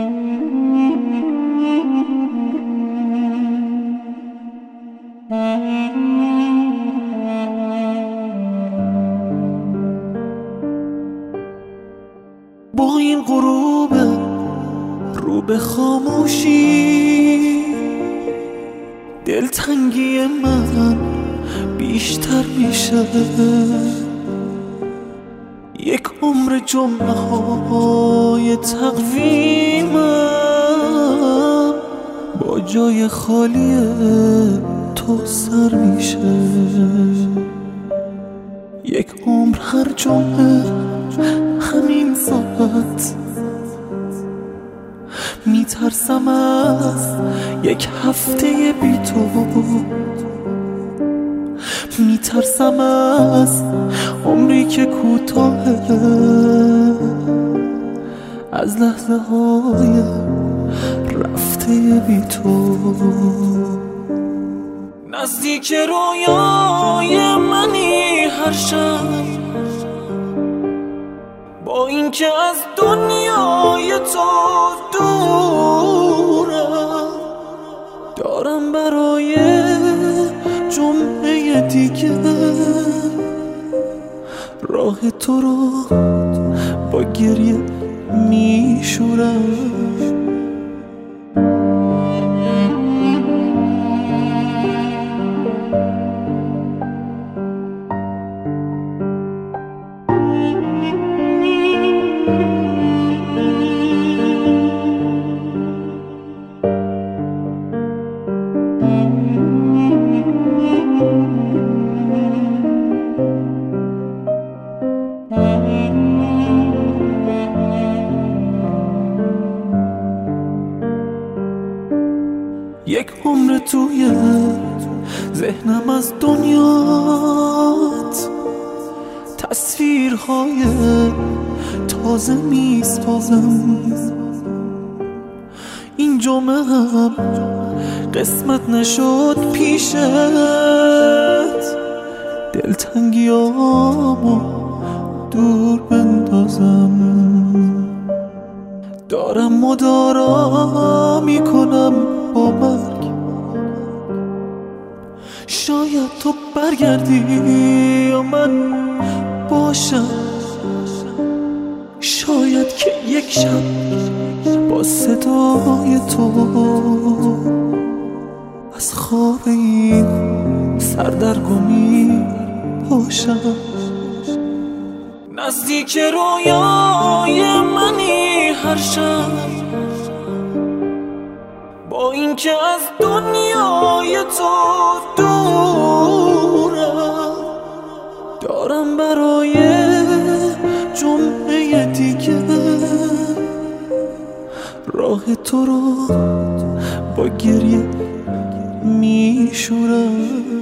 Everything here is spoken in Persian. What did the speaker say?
با این غروب رو به خاموشی دلتنگی من بیشتر میشه. یک عمر جمعه های تقویمم با جای خالی تو سر میشه. یک عمر هر جمعه همین ساعت میترسم از یک هفته بی تو، میترسم از عمری که کوتاهه، از لحظه های رفته بی تو. نزدیک رویای منی هر شب، با اینکه از دنیای تو دورم، دارم برای جمعه دیگه راه تو رو با گریه میشورم. یک عمر توی ذهنم از دنیات تصویرهای تازه میسازم. این جمعه هم قسمت نشد پیشت، دلتنگیامو دور بندازم. دارم مدارا میکنم با مرگ، شاید تو برگردی یا من باشم، شاید که یک شب با صدای تو از خواب این سردرگمی باشم. نزدیک رویای منی هر شب، با اینکه از دنیای تو دورم، دارم برای جمعه دیگه راه تو رو با گریه میشورم.